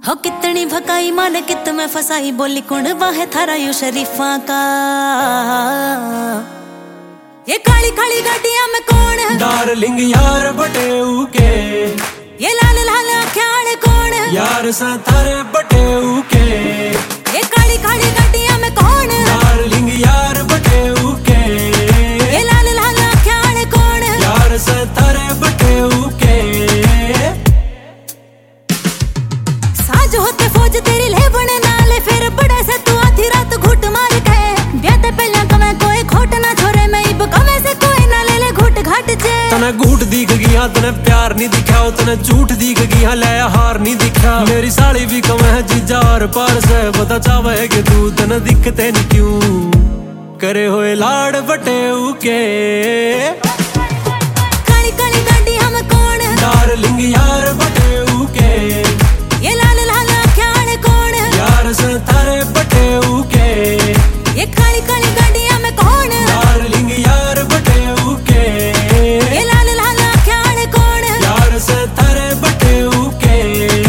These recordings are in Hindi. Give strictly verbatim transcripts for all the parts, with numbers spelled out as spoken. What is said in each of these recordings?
हो कितनी भकाई माने कित में फसाई बोली कुंडवा है थारा यू शरीफा का। ये काली काली गाड़ियां में कौन है डार्लिंग यार बटेऊ के। ये लाल लाल आँखें कौन है यार सा थारे बटेऊ के। ये काली काली गाड़ियां में कौन है डार्लिंग यार बटेऊ के। ये लाल लाल आँखें कौन है यार सा थारे बटेऊ के। साज होते फौज तेरी ले बने नाले फिर बड़े से तू आधी रात घुट मार के ब्याते पहला कमे कोई खोट ना छोरे मैं इब कमे से कोई ना ले ले घुट घाट जे। तने घूट दिख गया तने प्यार नहीं दिखा तने झूठ दिख गया ले हार नहीं दिखा। मेरी साड़ी भी कम है जीजा और पार से बता चाहे कि तू तने दिखते नहीं क्यों करे हुए लाड़ बटेऊ के। काली काली गाड़ी हम कौन है डार्लिंग यार बटेऊ के। ये लाल लाल आँखें कौन है यार से थारे बटेऊ के। ये काली काली गाड़ियां में कौन है डार्लिंग यार बटेऊ के। ये लाल लाल आँखें कौन है यार से थारे बटेऊ के।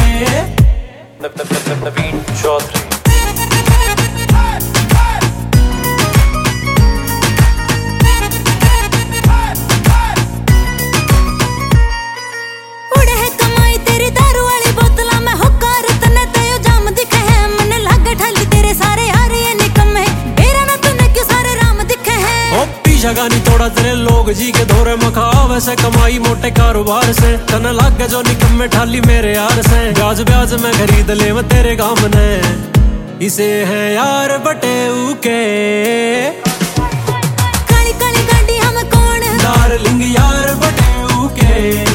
नवीन चौधरी उड़े है कमाई तेरी दारू वाली बोतला में हुक्कार तने तयो जाम दिखे है मन लागे ठाली तेरे सारे यार ये निकम्मे बेरा ना तूने क्यों सारे राम दिखे है। ओ पीछा गानी तोड़ा तेरे लोग जी के धोरे मखा वैसे कमाई मोटे कारोबार से तने लागे जो निकम्मे ठाली मेरे यार से। ब्याज ब्याज में खरीद ले मैं तेरे गाम ने इसे है यार बटेऊ के। काली काली गाड़ी हम कौन है डार्लिंग यार बटेऊ के।